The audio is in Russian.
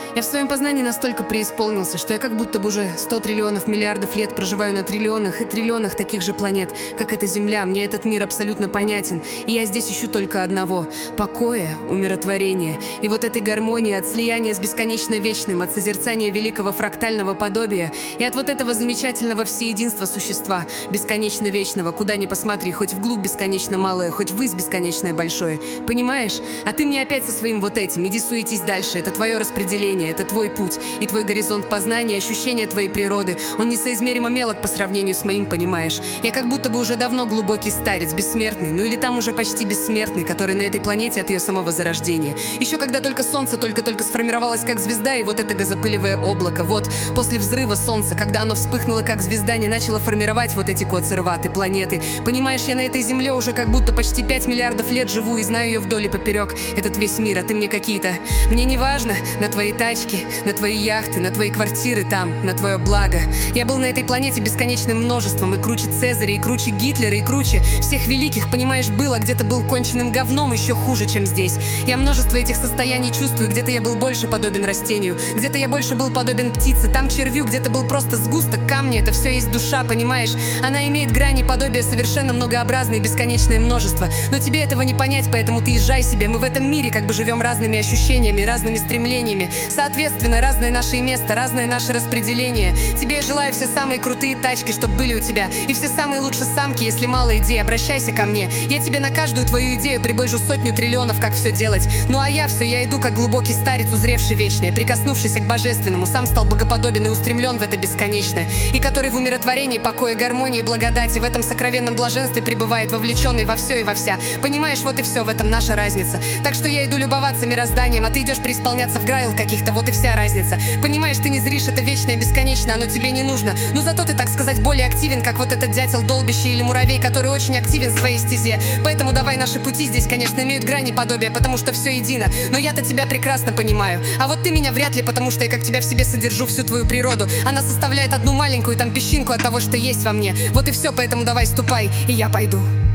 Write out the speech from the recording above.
Я в своем познании настолько преисполнился, что я как будто бы уже 100 триллионов миллиардов лет проживаю на триллионах и триллионах таких же планет, как эта Земля. Мне этот мир абсолютно понятен, и я здесь ищу только одного — покоя, умиротворения. И вот этой гармонии от слияния с бесконечно вечным, от созерцания великого фрактального подобия и от вот этого замечательного всеединства существа, бесконечно вечного, куда ни посмотри, хоть вглубь бесконечно малое, хоть ввысь бесконечное большое. Понимаешь? А ты мне опять со своим вот этим. Иди суетись дальше, это твое распределение, это твой путь и твой горизонт познания, ощущения твоей природы. Он несоизмеримо мелок по сравнению с моим, понимаешь? Я как будто бы уже давно глубокий старец, бессмертный, ну или там уже почти бессмертный, который на этой планете от ее самого зарождения. Еще когда только Солнце только-только сформировалось как звезда, и вот это газопылевое облако, вот после взрыва Солнца, когда оно вспыхнуло как звезда, не начало формировать вот эти коцерваты, планеты. Понимаешь, я на этой Земле уже как будто почти 5 миллиардов лет живу и знаю ее вдоль и поперек, этот весь мир, а ты мне какие-то. Мне не важно на твои тачки, на твои яхты, на твои квартиры там, на твое благо. Я был на этой планете бесконечным множеством, и круче Цезаря, и круче Гитлера, и круче всех великих, понимаешь, было, где-то был конченным говном еще хуже, чем здесь. Я множество этих состояний чувствую, где-то я был больше подобен растению, где-то я больше был подобен птице, там червю, где-то был просто сгусток камня, это все есть душа, понимаешь? Она имеет грани подобия совершенно многообразное бесконечное множество, но тебе этого не понять, поэтому ты езжай себе, мы в этом мире как бы живем разными ощущениями, разными стремлениями, соответственно, разное наше место, разное наше распределение. Тебе я желаю все самые крутые тачки, чтобы были у тебя, и все самые лучшие самки, если мало идей, обращайся ко мне, я тебе на каждую твою идею приближу 100 триллионов, как все делать. Ну а я иду как глубокий старец, узревший вечное, прикоснувшийся к божественному, сам стал богоподобен и устремлен в это бесконечное, и который в умиротворении, покое, гармонии, благодати, в этом сокровенном блаженстве пребывает, вовлеченный во все и во вся. Понимаешь, вот и все, в этом наша разница. Так что я иду любоваться мирозданием, а ты идешь преисполняться в граил каких-то, вот и вся разница. Понимаешь, ты не зришь это вечное, бесконечное, оно тебе не нужно. Но зато ты, так сказать, более активен, как вот этот дятел долбящий или муравей, который очень активен в своей стезе. Поэтому давай, наши пути здесь, конечно, имеют грани подобия, потому что все едино. Но я-то тебя прекрасно понимаю. А вот ты меня вряд ли, потому что я как тебя в себе содержу, всю твою природу. Она составляет одну маленькую там песчинку от того, что есть во мне. Вот и все, поэтому давай ступай, и я пойду.